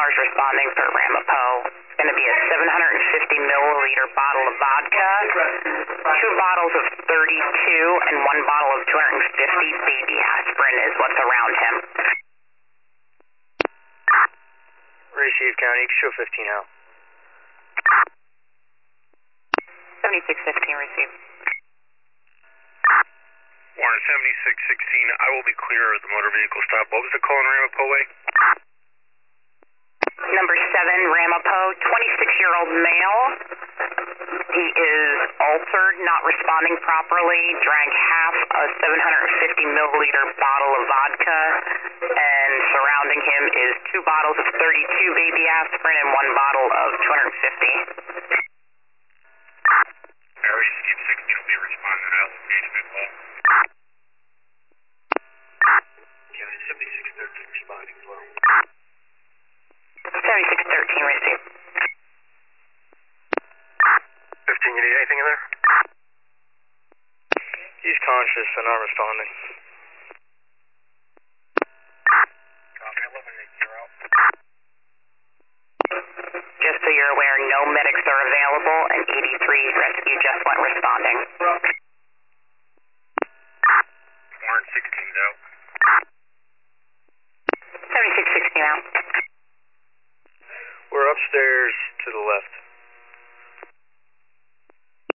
cars responding for Ramapo. It's going to be a 750 milliliter bottle of vodka, 2 bottles of 32, and 1 bottle of 250 baby aspirin is what's around him. Receive, County. You can show 15 out. 7615, receive. Warren 7616, I will be clear of the motor vehicle stop. What was the call in Ramapo Way? Number 7, Ramapo, 26-year-old male. He is altered, not responding properly, drank half a 750 milliliter bottle of vodka, and surrounding him is 2 bottles of 32 baby aspirin and 1 bottle of 250. Area Steve 60 will be responding to application as well. County 7613 responding as well. 7613, receive. 15, you need anything in there? He's conscious and not responding. Copy 1180 out. Just so you're aware, no medics are available, and 83 rescue just went responding.